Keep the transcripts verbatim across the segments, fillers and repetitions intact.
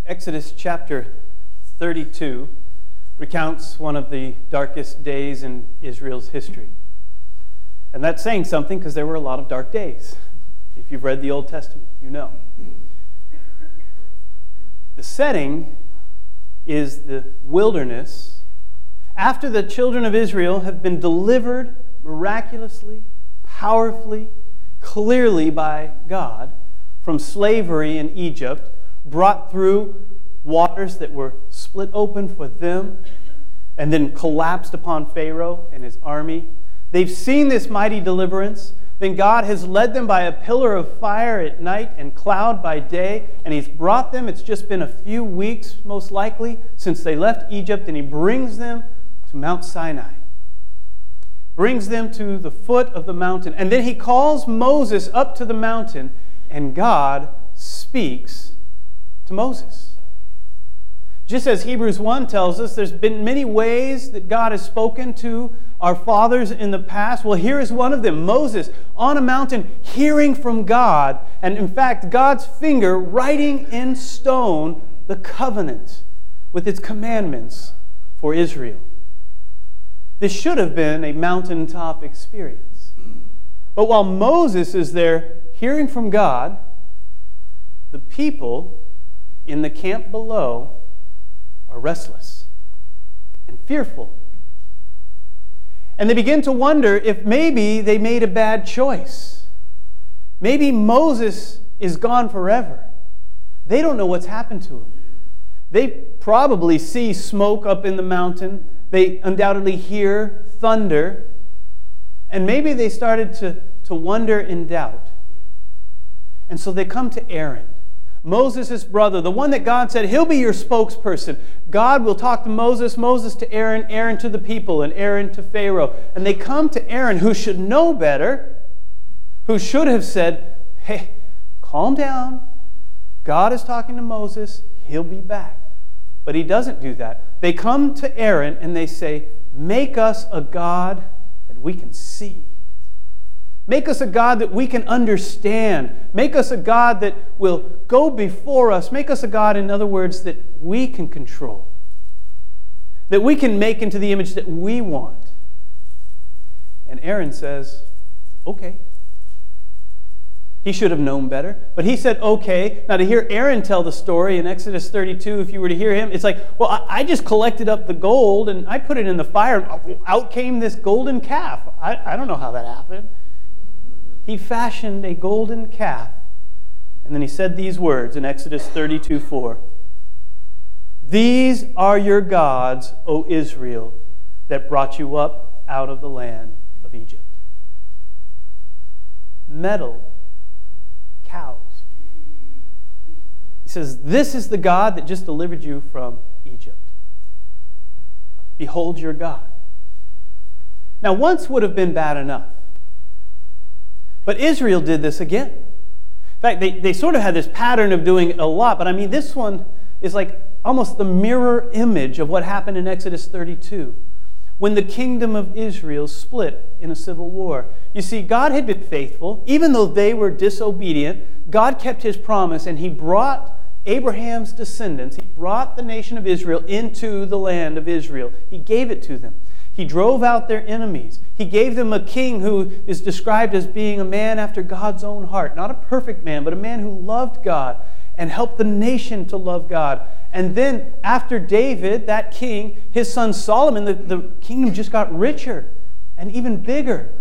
Exodus chapter thirty-two recounts one of the darkest days in Israel's history. And that's saying something because there were a lot of dark days. If you've read the Old Testament, you know. The setting is the wilderness after the children of Israel have been delivered miraculously, powerfully, clearly by God from slavery in Egypt, brought through waters that were split open for them and then collapsed upon Pharaoh and his army. They've seen this mighty deliverance. Then God has led them by a pillar of fire at night and cloud by day, and He's brought them. It's just been a few weeks, most likely, since they left Egypt, and He brings them to Mount Sinai. Brings them to the foot of the mountain. And then He calls Moses up to the mountain, and God speaks to Moses. Just as Hebrews one tells us, there's been many ways that God has spoken to our fathers in the past. Well, here is one of them. Moses on a mountain hearing from God. And in fact, God's finger writing in stone the covenant with its commandments for Israel. This should have been a mountaintop experience. But while Moses is there hearing from God, the people in the camp below are restless and fearful. And they begin to wonder if maybe they made a bad choice. Maybe Moses is gone forever. They don't know what's happened to him. They probably see smoke up in the mountain. They undoubtedly hear thunder. And maybe they started to, to wonder and doubt. And so they come to Aaron, Moses' brother, the one that God said, he'll be your spokesperson. God will talk to Moses, Moses to Aaron, Aaron to the people, and Aaron to Pharaoh. And they come to Aaron, who should know better, who should have said, hey, calm down. God is talking to Moses. He'll be back. But he doesn't do that. They come to Aaron and they say, make us a God that we can see. Make us a God that we can understand. Make us a God that will go before us. Make us a God, in other words, that we can control. That we can make into the image that we want. And Aaron says, okay. He should have known better. But he said, okay. Now to hear Aaron tell the story in Exodus thirty-two, if you were to hear him, it's like, well, I just collected up the gold and I put it in the fire. And out came this golden calf. I, I don't know how that happened. He fashioned a golden calf. And then he said these words in Exodus thirty-two four. These are your gods, O Israel, that brought you up out of the land of Egypt. Metal cows. He says, this is the God that just delivered you from Egypt. Behold your God. Now, once would have been bad enough. But Israel did this again. In fact, they, they sort of had this pattern of doing it a lot, but I mean, this one is like almost the mirror image of what happened in Exodus thirty-two, when the kingdom of Israel split in a civil war. You see, God had been faithful. Even though they were disobedient, God kept His promise, and He brought Abraham's descendants, He brought the nation of Israel into the land of Israel. He gave it to them. He drove out their enemies. He gave them a king who is described as being a man after God's own heart. Not a perfect man, but a man who loved God and helped the nation to love God. And then after David, that king, his son Solomon, the, the kingdom just got richer and even bigger.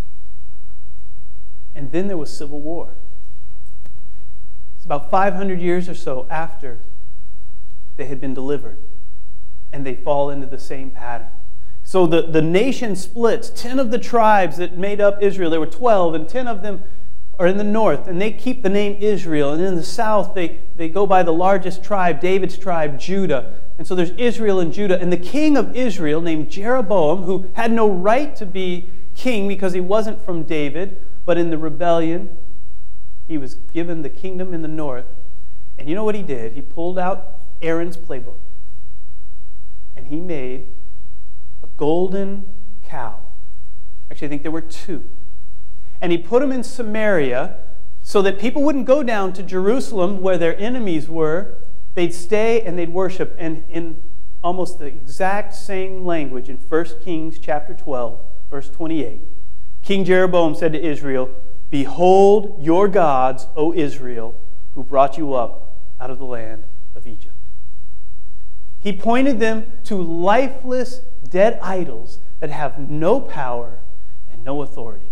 And then there was civil war. It's about five hundred years or so after they had been delivered. And they fall into the same pattern. So the, the nation splits. Ten of the tribes that made up Israel, there were twelve, and ten of them are in the north, and they keep the name Israel. And in the south, they, they go by the largest tribe, David's tribe, Judah. And so there's Israel and Judah. And the king of Israel, named Jeroboam, who had no right to be king because he wasn't from David, but in the rebellion, he was given the kingdom in the north. And you know what he did? He pulled out Aaron's playbook, and he made a golden cow. Actually, I think there were two. And he put them in Samaria so that people wouldn't go down to Jerusalem where their enemies were. they'd stay and they'd worship. And in almost the exact same language in First Kings chapter twelve, verse twenty-eight, King Jeroboam said to Israel, "Behold your gods, O Israel, who brought you up out of the land of Egypt." He pointed them to lifeless, dead idols that have no power and no authority.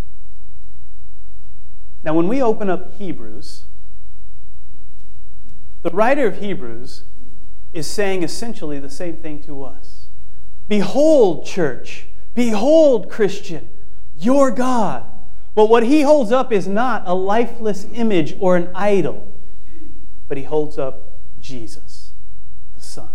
Now, when we open up Hebrews, the writer of Hebrews is saying essentially the same thing to us. Behold, church, behold, Christian, your God. But what he holds up is not a lifeless image or an idol, but he holds up Jesus, the Son.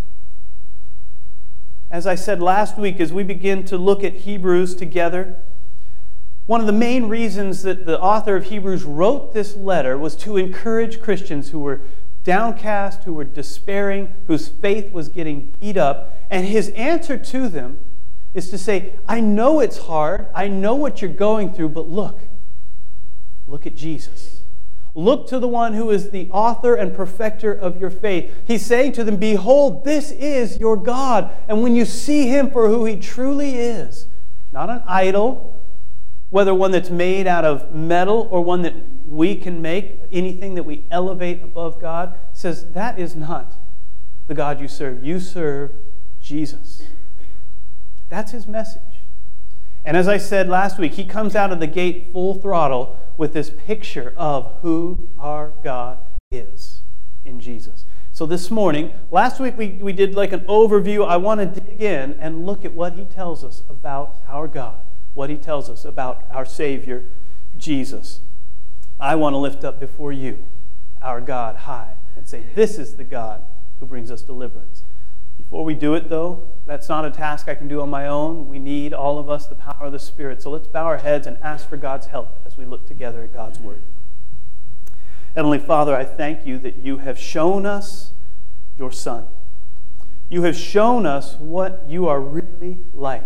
As I said last week, as we begin to look at Hebrews together, one of the main reasons that the author of Hebrews wrote this letter was to encourage Christians who were downcast, who were despairing, whose faith was getting beat up. And his answer to them is to say, I know it's hard, I know what you're going through, but look, look at Jesus. Look to the one who is the author and perfecter of your faith. He's saying to them, behold, this is your God. And when you see him for who he truly is, not an idol, whether one that's made out of metal or one that we can make, anything that we elevate above God, says that is not the God you serve. You serve Jesus. That's his message. And as I said last week, he comes out of the gate full throttle with this picture of who our God is in Jesus. So this morning, last week we, we did like an overview. I want to dig in and look at what he tells us about our God, what he tells us about our Savior, Jesus. I want to lift up before you our God high and say, this is the God who brings us deliverance. Before we do it, though, that's not a task I can do on my own. We need, all of us, the power of the Spirit. So let's bow our heads and ask for God's help as we look together at God's Word. Heavenly Father, I thank you that you have shown us your Son. You have shown us what you are really like.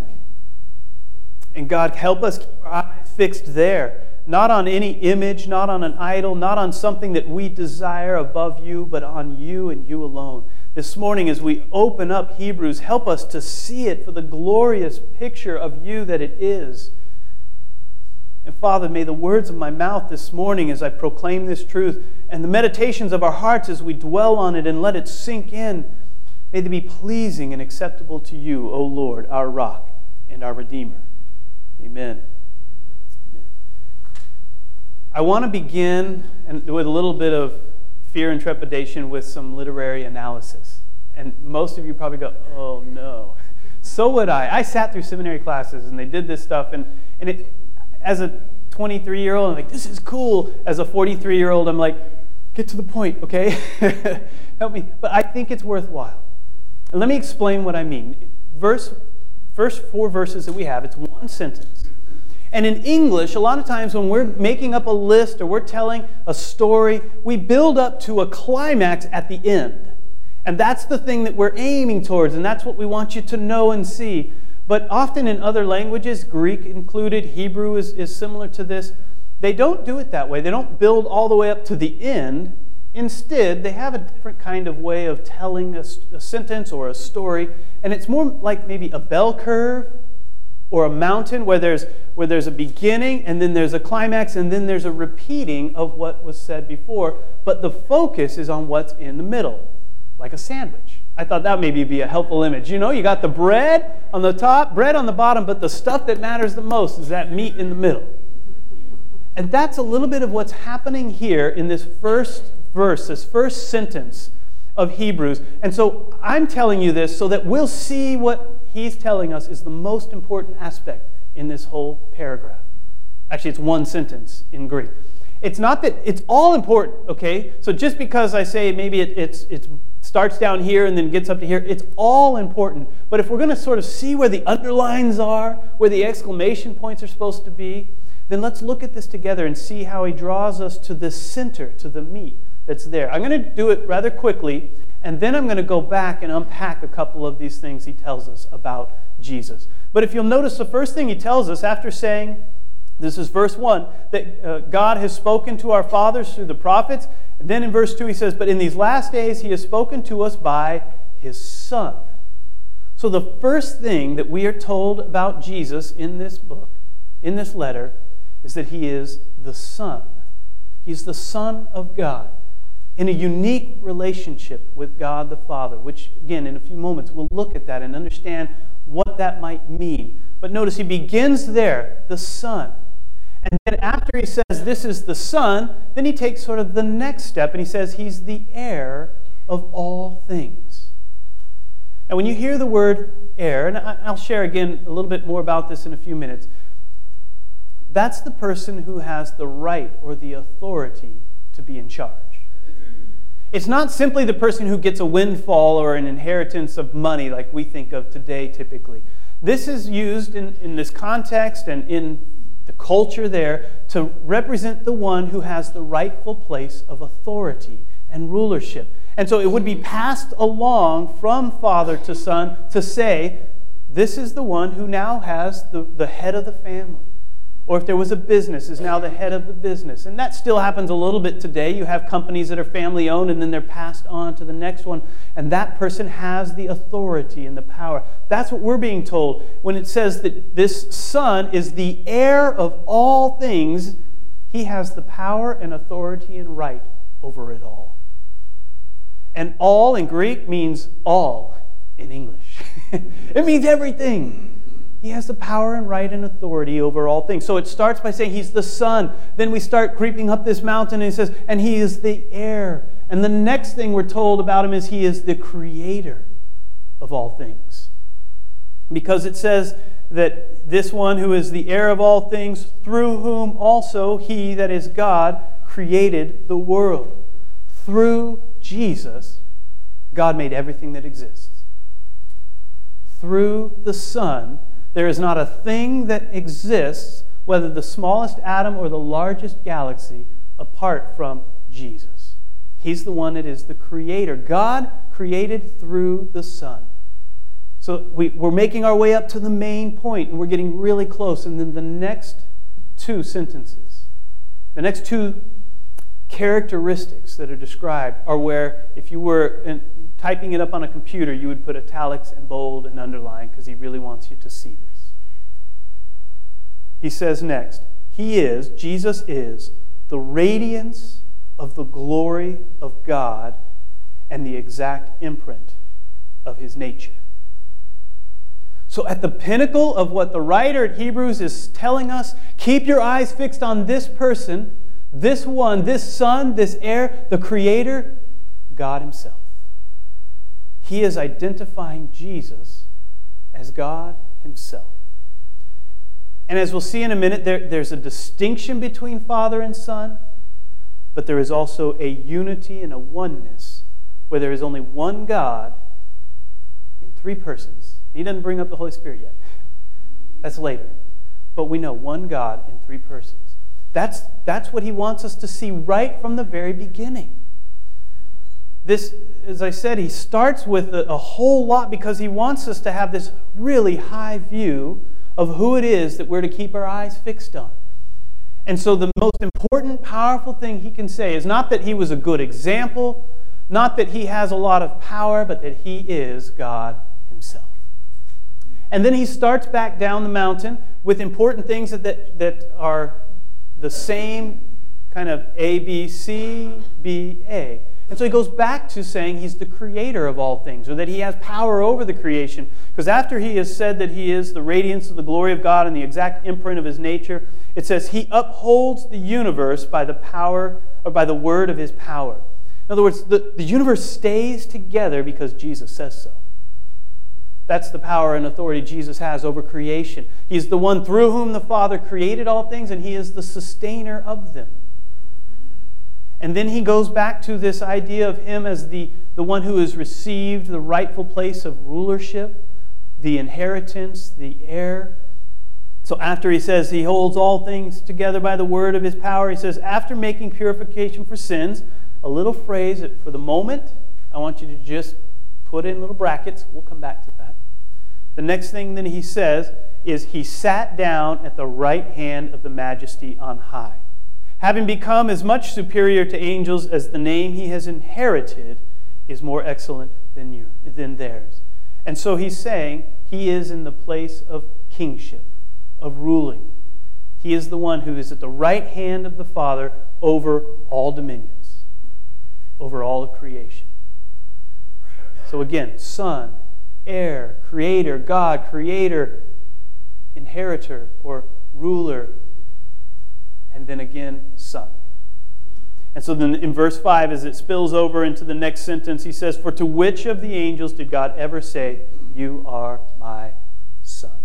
And God, help us keep our eyes fixed there, not on any image, not on an idol, not on something that we desire above you, but on you and you alone. This morning, as we open up Hebrews, help us to see it for the glorious picture of you that it is. And Father, may the words of my mouth this morning as I proclaim this truth and the meditations of our hearts as we dwell on it and let it sink in, may they be pleasing and acceptable to you, O Lord, our rock and our Redeemer. Amen. Amen. I want to begin with a little bit of fear and trepidation with some literary analysis. And most of you probably go, oh no. So would I. I sat through seminary classes and they did this stuff, and, and it, as a twenty-three-year-old, I'm like, this is cool. As a forty-three-year-old, I'm like, get to the point, okay? Help me. But I think it's worthwhile. And let me explain what I mean. Verse, first four verses that we have, it's one sentence. And in English, a lot of times when we're making up a list or we're telling a story, we build up to a climax at the end. And that's the thing that we're aiming towards, and that's what we want you to know and see. But often in other languages, Greek included, Hebrew is, is similar to this, they don't do it that way. They don't build all the way up to the end. Instead, they have a different kind of way of telling a, a sentence or a story, and it's more like maybe a bell curve, or a mountain where there's where there's a beginning and then there's a climax and then there's a repeating of what was said before, but the focus is on what's in the middle, like a sandwich. I thought that maybe be a helpful image. You know, you got the bread on the top, bread on the bottom, but the stuff that matters the most is that meat in the middle. And that's a little bit of what's happening here in this first verse, this first sentence of Hebrews. And so I'm telling you this so that we'll see what he's telling us is the most important aspect in this whole paragraph. Actually, it's one sentence in Greek. It's not that it's all important, okay? So just because I say maybe it it's, it starts down here and then gets up to here, it's all important. But if we're going to sort of see where the underlines are, where the exclamation points are supposed to be, then let's look at this together and see how he draws us to the center, to the meat that's there. I'm going to do it rather quickly, and then I'm going to go back and unpack a couple of these things he tells us about Jesus. But if you'll notice, the first thing he tells us after saying, This is verse one, that uh, God has spoken to our fathers through the prophets. And then in verse two he says, but in these last days he has spoken to us by his Son. So the first thing that we are told about Jesus in this book, in this letter, is that he is the Son. He's the Son of God in a unique relationship with God the Father, which, again, in a few moments, we'll look at that and understand what that might mean. But notice he begins there, the Son. And then after he says, this is the Son, then he takes sort of the next step and he says, he's the heir of all things. Now, when you hear the word heir, and I'll share again a little bit more about this in a few minutes, that's the person who has the right or the authority to be in charge. It's not simply the person who gets a windfall or an inheritance of money like we think of today typically. This is used in, in this context and in the culture there to represent the one who has the rightful place of authority and rulership. And so it would be passed along from father to son to say, this is the one who now has the, the head of the family. Or if there was a business, is now the head of the business. And that still happens a little bit today. You have companies that are family owned and then they're passed on to the next one. And that person has the authority and the power. That's what we're being told when it says that this Son is the heir of all things. He has the power and authority and right over it all. And all in Greek means all in English. It means everything. He has the power and right and authority over all things. So it starts by saying he's the Son. Then we start creeping up this mountain and he says, and he is the heir. And the next thing we're told about him is he is the creator of all things. Because it says that this one who is the heir of all things, through whom also he, that is God, created the world. Through Jesus, God made everything that exists. Through the Son, there is not a thing that exists, whether the smallest atom or the largest galaxy, apart from Jesus. He's the one that is the creator. God created through the Son. So we, we're making our way up to the main point, and we're getting really close. And then the next two sentences, the next two characteristics that are described are where, if you were in, typing it up on a computer, you would put italics and bold and underline because he really wants you to see this. He says next, he is, Jesus is, the radiance of the glory of God and the exact imprint of his nature. So at the pinnacle of what the writer at Hebrews is telling us, keep your eyes fixed on this person, this one, this Son, this heir, the Creator, God himself. He is identifying Jesus as God himself. And as we'll see in a minute, there, there's a distinction between Father and Son, but there is also a unity and a oneness where there is only one God in three persons. He doesn't bring up the Holy Spirit yet. That's later. But we know one God in three persons. That's, that's what he wants us to see right from the very beginning. This, as I said, he starts with a, a whole lot because he wants us to have this really high view of who it is that we're to keep our eyes fixed on. And so the most important, powerful thing he can say is not that he was a good example, not that he has a lot of power, but that he is God himself. And then he starts back down the mountain with important things that, that, that are the same kind of A, B, C, B, A. And so he goes back to saying he's the creator of all things, or that he has power over the creation. Because after he has said that he is the radiance of the glory of God and the exact imprint of his nature, it says he upholds the universe by the power, or by the word of his power. In other words, the, the universe stays together because Jesus says so. That's the power and authority Jesus has over creation. He's the one through whom the Father created all things, and he is the sustainer of them. And then he goes back to this idea of him as the, the one who has received the rightful place of rulership, the inheritance, the heir. So after he says he holds all things together by the word of his power, he says, after making purification for sins, a little phrase that for the moment, I want you to just put in little brackets. We'll come back to that. The next thing then he says is he sat down at the right hand of the Majesty on high, having become as much superior to angels as the name he has inherited is more excellent than you, than theirs. And so he's saying he is in the place of kingship, of ruling. He is the one who is at the right hand of the Father over all dominions, over all of creation. So again, Son, heir, creator, God, creator, inheritor, or ruler, and then again, Son. And so then in verse five, as it spills over into the next sentence, he says, "For to which of the angels did God ever say, 'You are my Son'?"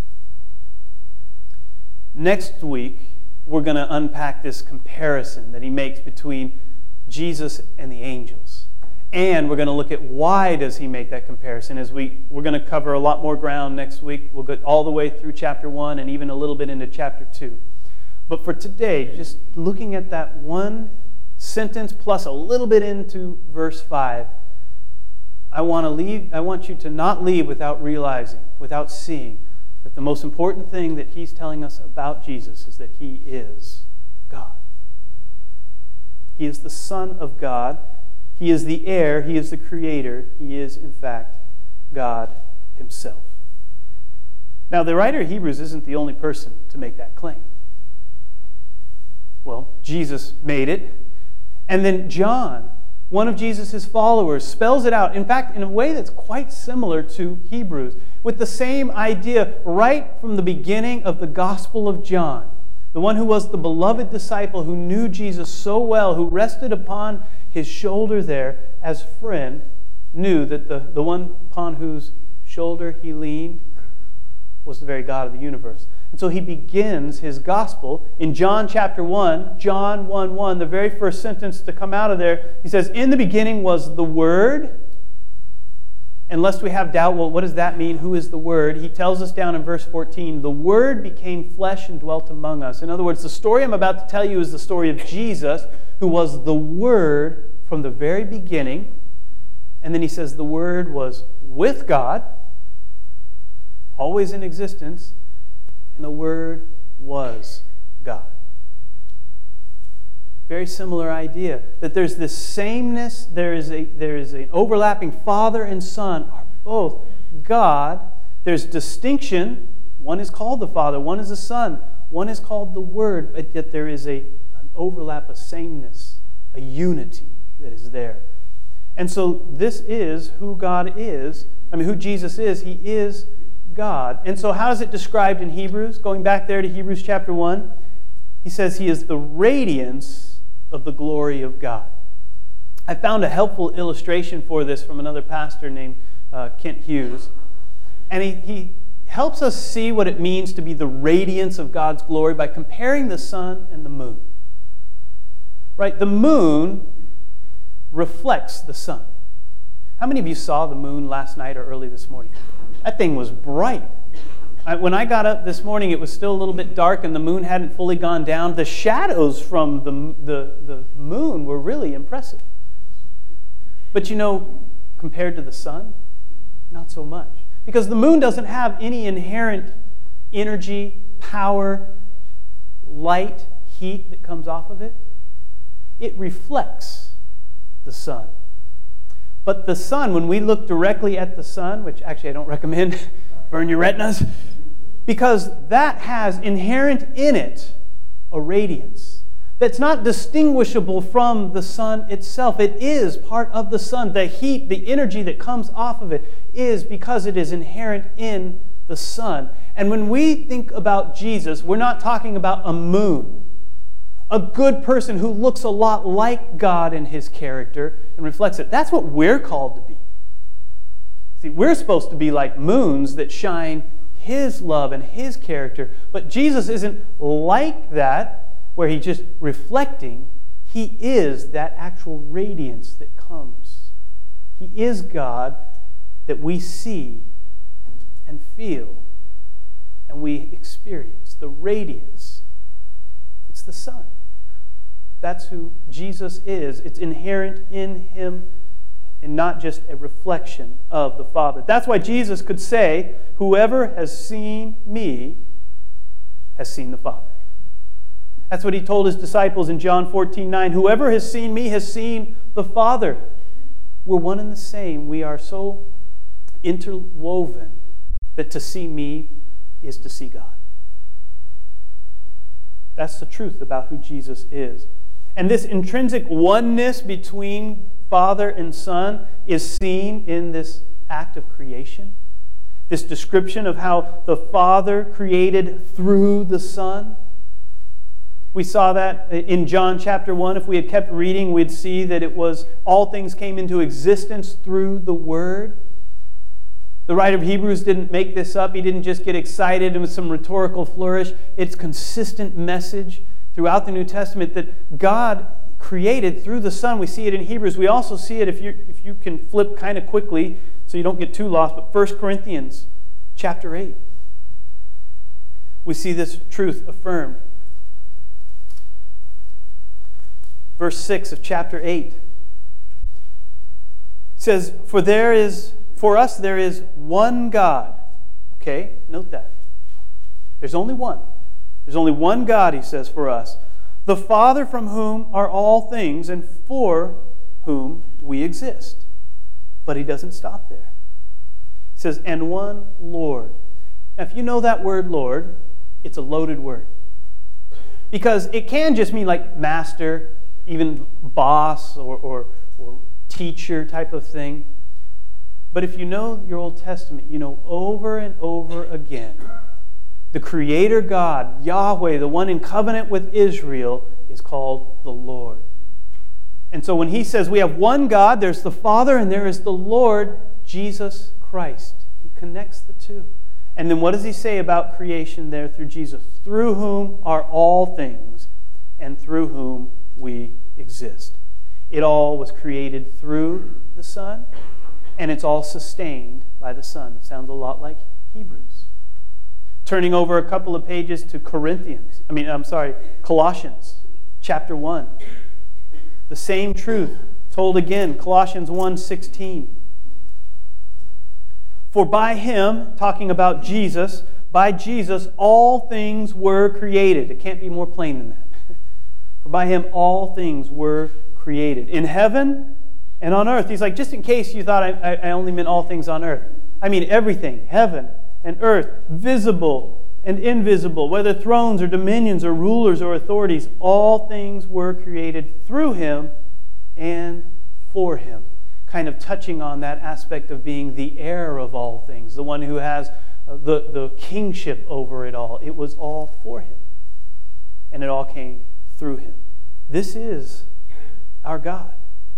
Next week, we're going to unpack this comparison that he makes between Jesus and the angels. And we're going to look at why does he make that comparison. As we, we're going to cover a lot more ground next week. We'll go all the way through chapter one and even a little bit into chapter two. But for today, just looking at that one sentence plus a little bit into verse five, I want to leave. I want you to not leave without realizing, without seeing, that the most important thing that he's telling us about Jesus is that he is God. He is the Son of God. He is the heir. He is the creator. He is, in fact, God himself. Now, the writer of Hebrews isn't the only person to make that claim. Well, Jesus made it. And then John, one of Jesus' followers, spells it out, in fact, in a way that's quite similar to Hebrews, with the same idea right from the beginning of the Gospel of John. The one who was the beloved disciple, who knew Jesus so well, who rested upon his shoulder there as friend, knew that the, the one upon whose shoulder he leaned was the very God of the universe. And so he begins his gospel in John chapter one, John one one, the very first sentence to come out of there. He says, "In the beginning was the Word." And lest we have doubt, well, what does that mean? Who is the Word? He tells us down in verse fourteen, "The Word became flesh and dwelt among us." In other words, the story I'm about to tell you is the story of Jesus, who was the Word from the very beginning. And then he says the Word was with God, always in existence, and the Word was God. Very similar idea, that there's this sameness, there is a there is an overlapping. Father and Son are both God. There's distinction. One is called the Father, one is the Son, one is called the Word, but yet there is a, an overlap, a sameness, a unity that is there. And so this is who God is. I mean, who Jesus is. He is God. And so how is it described in Hebrews? Going back there to Hebrews chapter one, he says he is the radiance of the glory of God. I found a helpful illustration for this from another pastor named uh, Kent Hughes. And he, he helps us see what it means to be the radiance of God's glory by comparing the sun and the moon. Right? The moon reflects the sun. How many of you saw the moon last night or early this morning? That thing was bright. I, when I got up this morning, it was still a little bit dark and the moon hadn't fully gone down. The shadows from the, the, the moon were really impressive. But you know, compared to the sun, not so much. Because the moon doesn't have any inherent energy, power, light, heat that comes off of it. It reflects the sun. But the sun, when we look directly at the sun, which actually I don't recommend, burn your retinas, because that has inherent in it a radiance that's not distinguishable from the sun itself. It is part of the sun. The heat, the energy that comes off of it is because it is inherent in the sun. And when we think about Jesus, we're not talking about a moon, a good person who looks a lot like God in his character and reflects it. That's what we're called to be. See, we're supposed to be like moons that shine his love and his character. But Jesus isn't like that, where he's just reflecting. He is that actual radiance that comes. He is God that we see and feel and we experience. The radiance. It's the sun. That's who Jesus is. It's inherent in him and not just a reflection of the Father. That's why Jesus could say, "Whoever has seen me has seen the Father. That's what he told his disciples in John fourteen nine. Whoever has seen me has seen the Father. We're one and the same. We are so interwoven that to see me is to see God. That's the truth about who Jesus is. And this intrinsic oneness between Father and Son is seen in this act of creation. This description of how the Father created through the Son. We saw that in John chapter one. If we had kept reading, we'd see that it was all things came into existence through the Word. The writer of Hebrews didn't make this up. He didn't just get excited and with some rhetorical flourish. It's consistent message throughout the New Testament that God created through the Son. We see it in Hebrews. We also see it, if you if you can flip kind of quickly so you don't get too lost, but First Corinthians chapter eight. We see this truth affirmed. Verse six of chapter eight says, For there is For us there is one God. Okay, note that. There's only one. There's only one God, he says, for us. The Father from whom are all things and for whom we exist. But he doesn't stop there. He says, and one Lord. Now, if you know that word Lord, it's a loaded word. Because it can just mean like master, even boss or, or, or teacher type of thing. But if you know your Old Testament, you know over and over again, the Creator God, Yahweh, the one in covenant with Israel, is called the Lord. And so when he says we have one God, there's the Father and there is the Lord, Jesus Christ. He connects the two. And then what does he say about creation there through Jesus? Through whom are all things and through whom we exist. It all was created through the Son. And it's all sustained by the Son. It sounds a lot like Hebrews. Turning over a couple of pages to Corinthians. I mean, I'm sorry, Colossians chapter one. The same truth told again, Colossians one sixteen. For by him, talking about Jesus, by Jesus all things were created. It can't be more plain than that. For by him all things were created. In heaven and on earth. He's like, just in case you thought I, I only meant all things on earth. I mean everything, heaven and earth, visible and invisible, whether thrones or dominions or rulers or authorities, all things were created through him and for him. Kind of touching on that aspect of being the heir of all things, the one who has the, the kingship over it all. It was all for him. And it all came through him. This is our God.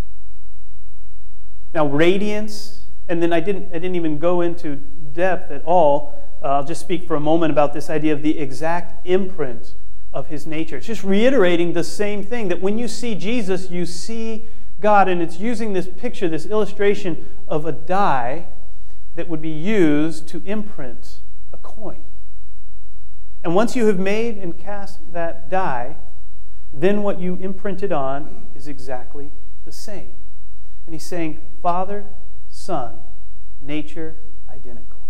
Now, radiance, and then I didn't, I didn't even go into depth at all. Uh, I'll just speak for a moment about this idea of the exact imprint of his nature. It's just reiterating the same thing, that when you see Jesus, you see God. And it's using this picture, this illustration of a die that would be used to imprint a coin. And once you have made and cast that die, then what you imprinted on is exactly the same. And he's saying, Father, Son, nature identical.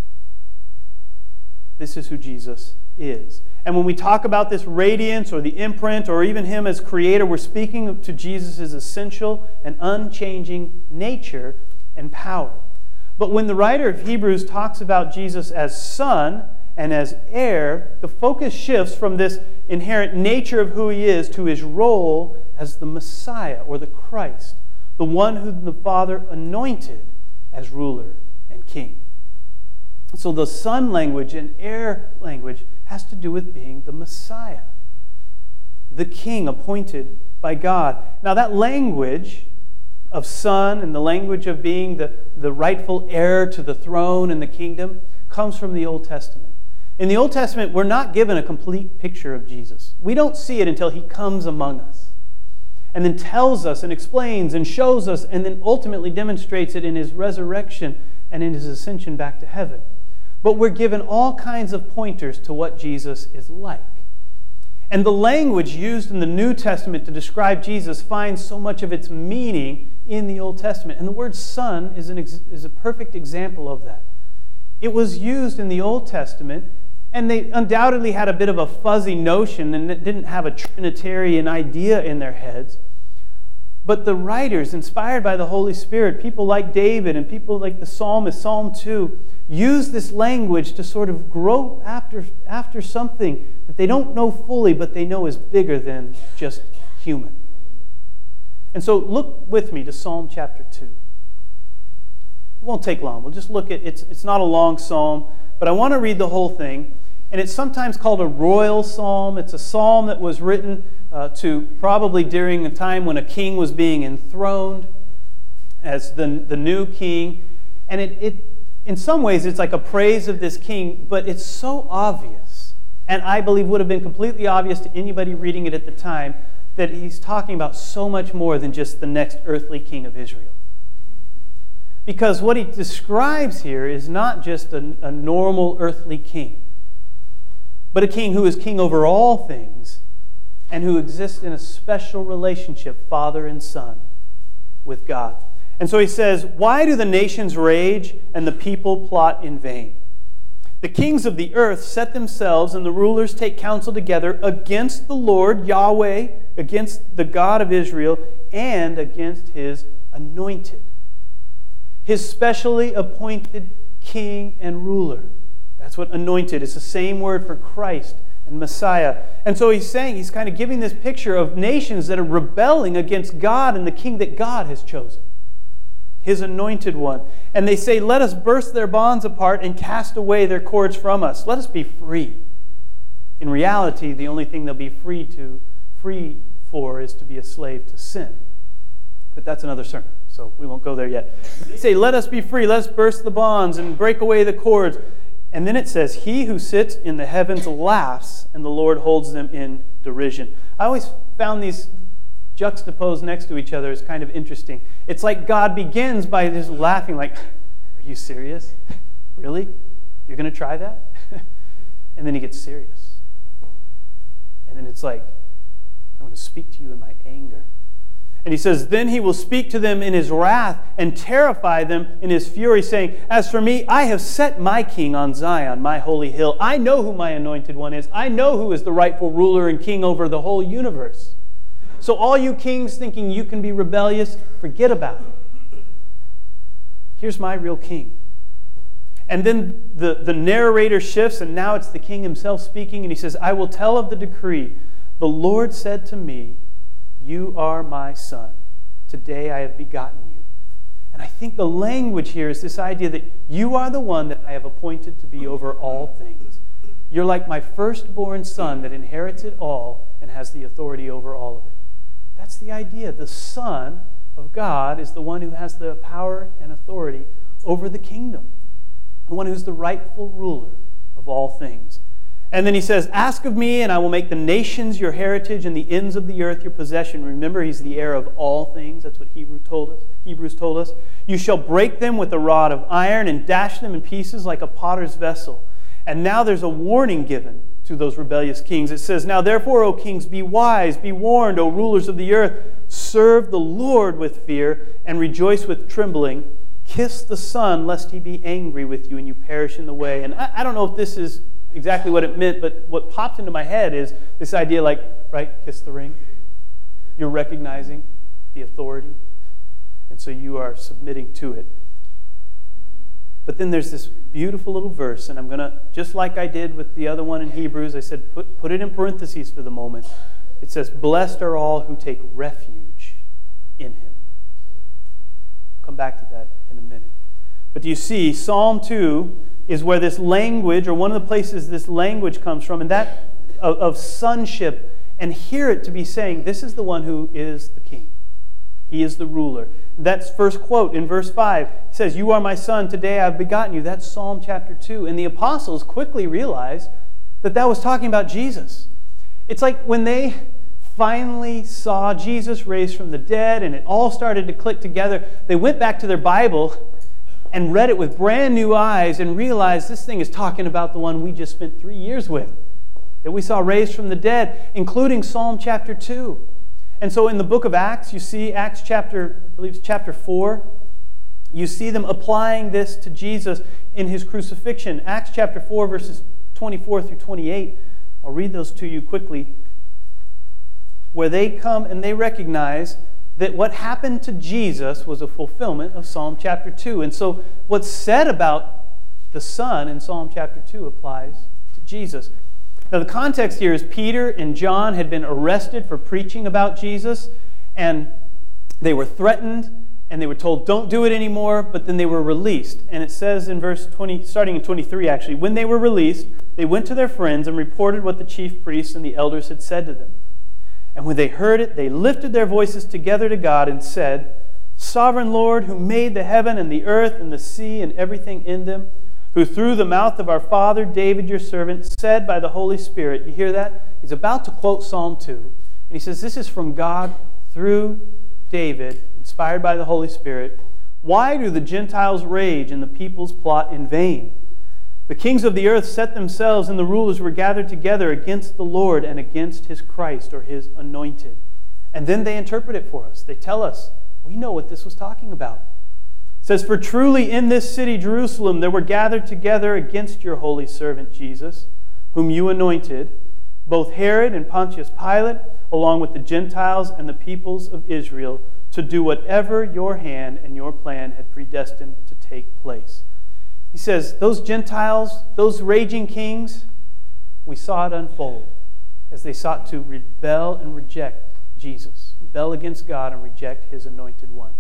This is who Jesus is. And when we talk about this radiance or the imprint or even him as creator, we're speaking to Jesus' essential and unchanging nature and power. But when the writer of Hebrews talks about Jesus as Son and as heir, the focus shifts from this inherent nature of who he is to his role as the Messiah or the Christ, the one whom the Father anointed as ruler and king. So the Son language and heir language has to do with being the Messiah, the King appointed by God. Now that language of Son and the language of being the, the rightful heir to the throne and the kingdom comes from the Old Testament. In the Old Testament, we're not given a complete picture of Jesus. We don't see it until he comes among us and then tells us and explains and shows us and then ultimately demonstrates it in his resurrection and in his ascension back to heaven. But we're given all kinds of pointers to what Jesus is like. And the language used in the New Testament to describe Jesus finds so much of its meaning in the Old Testament. And the word son is, an ex- is a perfect example of that. It was used in the Old Testament And they undoubtedly had a bit of a fuzzy notion and didn't have a Trinitarian idea in their heads. But the writers, inspired by the Holy Spirit, people like David and people like the psalmist, Psalm two, use this language to sort of grow after, after something that they don't know fully, but they know is bigger than just human. And so look with me to Psalm chapter two. It won't take long. We'll just look at, it's, it's not a long psalm, but I want to read the whole thing. And it's sometimes called a royal psalm. It's a psalm that was written uh, to probably during a time when a king was being enthroned as the, the new king. And it, it, in some ways, it's like a praise of this king, but it's so obvious, and I believe would have been completely obvious to anybody reading it at the time, that he's talking about so much more than just the next earthly king of Israel. Because what he describes here is not just a, a normal earthly king, but a king who is king over all things and who exists in a special relationship, father and son, with God. And so he says, "Why do the nations rage and the people plot in vain? The kings of the earth set themselves and the rulers take counsel together against the Lord, Yahweh, against the God of Israel, and against his anointed," his specially appointed king and ruler. That's what anointed is, the same word for Christ and Messiah. And so he's saying, he's kind of giving this picture of nations that are rebelling against God and the king that God has chosen, his anointed one. And they say, "Let us burst their bonds apart and cast away their cords from us. Let us be free." In reality, the only thing they'll be free to, free for is to be a slave to sin. But that's another sermon, so we won't go there yet. They say, "Let us be free, let us burst the bonds and break away the cords." And then it says, "He who sits in the heavens laughs, and the Lord holds them in derision." I always found these juxtaposed next to each other is kind of interesting. It's like God begins by just laughing, like, "Are you serious? Really? You're going to try that?" And then he gets serious. And then it's like, "I'm going to speak to you in my anger." And he says, "Then he will speak to them in his wrath and terrify them in his fury, saying, As for me, I have set my king on Zion, my holy hill. I know who my anointed one is. I know who is the rightful ruler and king over the whole universe. So all you kings thinking you can be rebellious, forget about it. Here's my real king." And then the, the narrator shifts, and now it's the king himself speaking, and he says, "I will tell of the decree. The Lord said to me, You are my son. Today I have begotten you." And I think the language here is this idea that you are the one that I have appointed to be over all things. You're like my firstborn son that inherits it all and has the authority over all of it. That's the idea. The Son of God is the one who has the power and authority over the kingdom, the one who's the rightful ruler of all things. And then he says, "Ask of me, and I will make the nations your heritage and the ends of the earth your possession." Remember, he's the heir of all things. That's what Hebrews told us. Hebrews told us. "You shall break them with a rod of iron and dash them in pieces like a potter's vessel." And now there's a warning given to those rebellious kings. It says, "Now therefore, O kings, be wise, be warned, O rulers of the earth. Serve the Lord with fear and rejoice with trembling. Kiss the Son, lest he be angry with you and you perish in the way." And I, I don't know if this is exactly what it meant, but what popped into my head is this idea like, right, kiss the ring. You're recognizing the authority, and so you are submitting to it. But then there's this beautiful little verse, and I'm going to, just like I did with the other one in Hebrews, I said put, put it in parentheses for the moment. It says, "Blessed are all who take refuge in him." I'll come back to that in a minute. But do you see, Psalm two is where this language, or one of the places this language comes from, and that of, of sonship, and hear it to be saying, this is the one who is the king. He is the ruler. That's first quote in verse five. It says, "You are my son, today I have begotten you." That's Psalm chapter two. And the apostles quickly realized that that was talking about Jesus. It's like when they finally saw Jesus raised from the dead, and it all started to click together, they went back to their Bible and read it with brand new eyes and realized this thing is talking about the one we just spent three years with, that we saw raised from the dead, including Psalm chapter two. And so in the book of Acts, you see Acts chapter, I believe it's chapter four, you see them applying this to Jesus in his crucifixion. Acts chapter four, verses twenty-four through twenty-eight, I'll read those to you quickly, where they come and they recognize that what happened to Jesus was a fulfillment of Psalm chapter two. And so what's said about the Son in Psalm chapter two applies to Jesus. Now the context here is Peter and John had been arrested for preaching about Jesus, and they were threatened, and they were told, don't do it anymore, but then they were released. And it says in verse twenty, starting in twenty-three actually, when they were released, they went to their friends and reported what the chief priests and the elders had said to them. And when they heard it, they lifted their voices together to God and said, Sovereign Lord, who made the heaven and the earth and the sea and everything in them, who through the mouth of our father David your servant said by the Holy Spirit, you hear that? He's about to quote Psalm two. And he says, this is from God through David, inspired by the Holy Spirit. Why do the Gentiles rage and the peoples plot in vain? The kings of the earth set themselves, and the rulers were gathered together against the Lord and against his Christ, or his anointed. And then they interpret it for us. They tell us, we know what this was talking about. It says, for truly in this city, Jerusalem, there were gathered together against your holy servant Jesus, whom you anointed, both Herod and Pontius Pilate, along with the Gentiles and the peoples of Israel, to do whatever your hand and your plan had predestined to take place. He says, those Gentiles, those raging kings, we saw it unfold as they sought to rebel and reject Jesus, rebel against God and reject his anointed one.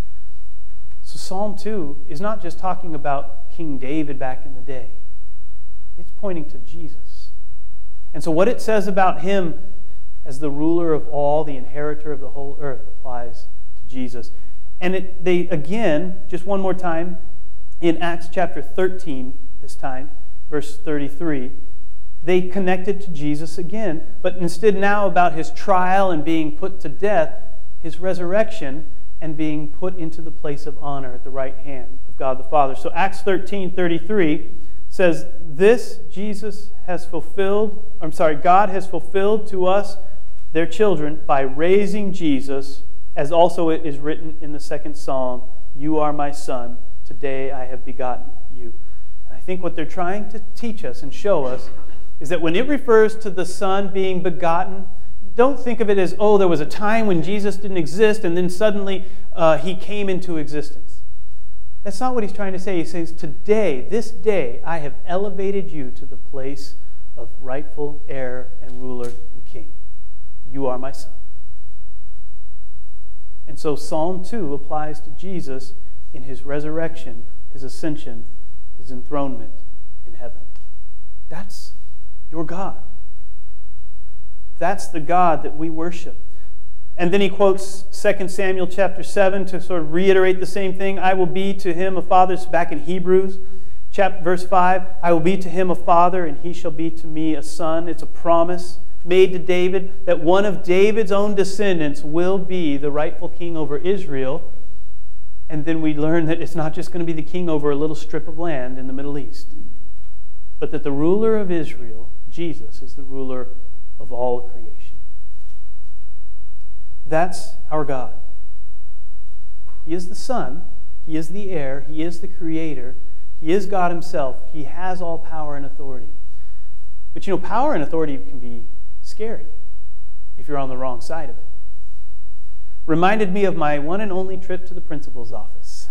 So Psalm two is not just talking about King David back in the day. It's pointing to Jesus. And so what it says about him as the ruler of all, the inheritor of the whole earth, applies to Jesus. And it, they, again, just one more time, in Acts chapter thirteen, this time, verse thirty-three, they connected to Jesus again, but instead now about his trial and being put to death, his resurrection and being put into the place of honor at the right hand of God the Father. So Acts thirteen thirty-three says, this Jesus has fulfilled, I'm sorry, God has fulfilled to us, their children, by raising Jesus, as also it is written in the second Psalm, you are my son, today I have begotten you. And I think what they're trying to teach us and show us is that when it refers to the Son being begotten, don't think of it as, oh, there was a time when Jesus didn't exist and then suddenly uh, he came into existence. That's not what he's trying to say. He says, today, this day, I have elevated you to the place of rightful heir and ruler and king. You are my son. And so Psalm two applies to Jesus in his resurrection, his ascension, his enthronement in heaven. That's your God. That's the God that we worship. And then he quotes Second Samuel chapter seven to sort of reiterate the same thing. I will be to him a father. It's back in Hebrews, chapter, verse five. I will be to him a father, and he shall be to me a son. It's a promise made to David that one of David's own descendants will be the rightful king over Israel. And then we learn that it's not just going to be the king over a little strip of land in the Middle East, but that the ruler of Israel, Jesus, is the ruler of all creation. That's our God. He is the Son. He is the heir. He is the creator. He is God himself. He has all power and authority. But you know, power and authority can be scary if you're on the wrong side of it. Reminded me of my one and only trip to the principal's office.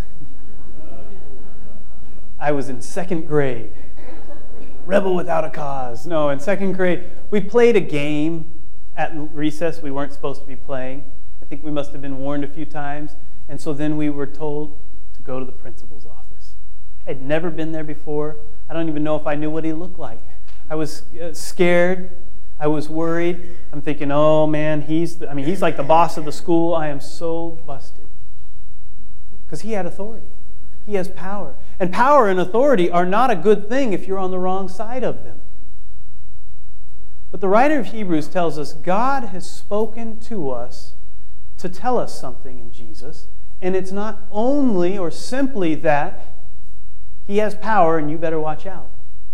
I was in second grade. Rebel without a cause. No, in second grade, we played a game at recess we weren't supposed to be playing. I think we must have been warned a few times. And so then we were told to go to the principal's office. I had never been there before. I don't even know if I knew what he looked like. I was scared. I was worried. I'm thinking, oh man, he's the, I mean, he's like the boss of the school. I am so busted. Because he had authority. He has power. And power and authority are not a good thing if you're on the wrong side of them. But the writer of Hebrews tells us God has spoken to us to tell us something in Jesus. And it's not only or simply that he has power and you better watch out.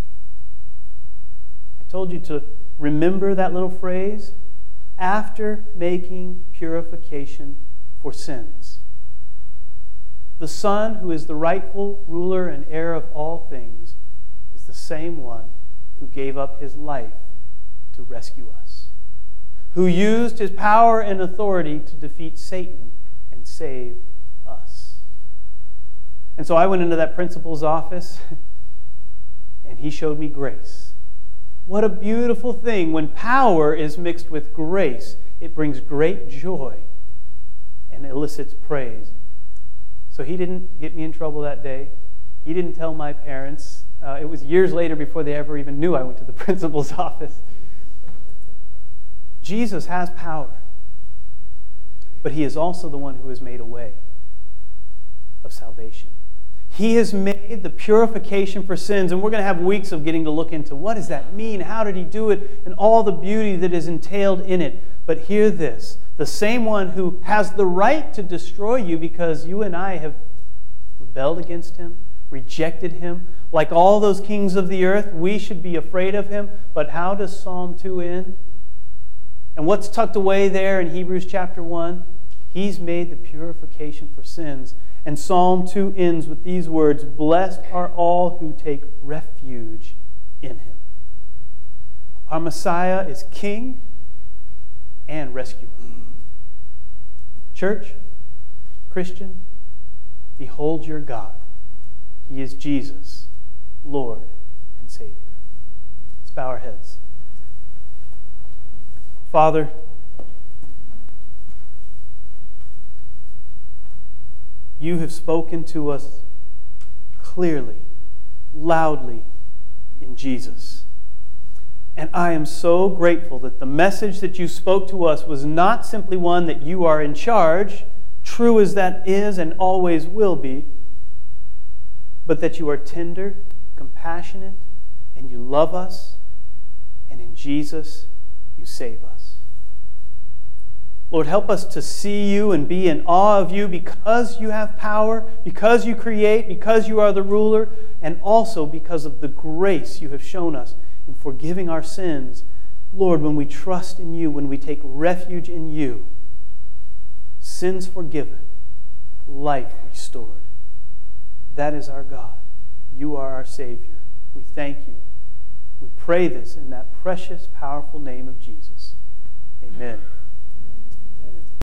I told you to remember that little phrase, after making purification for sins. The Son, who is the rightful ruler and heir of all things, is the same one who gave up his life to rescue us, who used his power and authority to defeat Satan and save us. And so I went into that principal's office, and he showed me grace. What a beautiful thing. When power is mixed with grace, it brings great joy and elicits praise. So he didn't get me in trouble that day. He didn't tell my parents. Uh, it was years later before they ever even knew I went to the principal's office. Jesus has power, but he is also the one who has made a way of salvation. He has made the purification for sins, and we're going to have weeks of getting to look into what does that mean, how did he do it, and all the beauty that is entailed in it. But hear this, the same one who has the right to destroy you because you and I have rebelled against him, rejected him, like all those kings of the earth, we should be afraid of him. But how does Psalm two end? And what's tucked away there in Hebrews chapter one? He's made the purification for sins. And Psalm two ends with these words, "Blessed are all who take refuge in him." Our Messiah is King and Rescuer. Church, Christian, behold your God. He is Jesus, Lord and Savior. Let's bow our heads. Father, you have spoken to us clearly, loudly in Jesus. And I am so grateful that the message that you spoke to us was not simply one that you are in charge, true as that is and always will be, but that you are tender, compassionate, and you love us, and in Jesus you save us. Lord, help us to see you and be in awe of you because you have power, because you create, because you are the ruler, and also because of the grace you have shown us in forgiving our sins. Lord, when we trust in you, when we take refuge in you, sins forgiven, life restored. That is our God. You are our Savior. We thank you. We pray this in that precious, powerful name of Jesus. Amen.